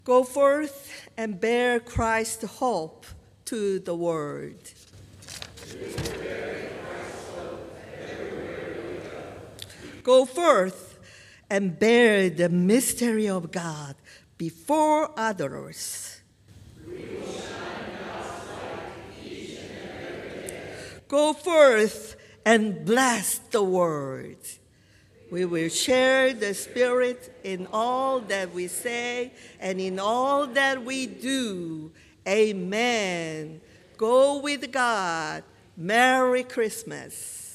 Go forth and bear Christ's hope to the world. Go forth and bear the mystery of God before others. Go forth and bless the world. We will share the Spirit in all that we say and in all that we do. Amen. Go with God. Merry Christmas.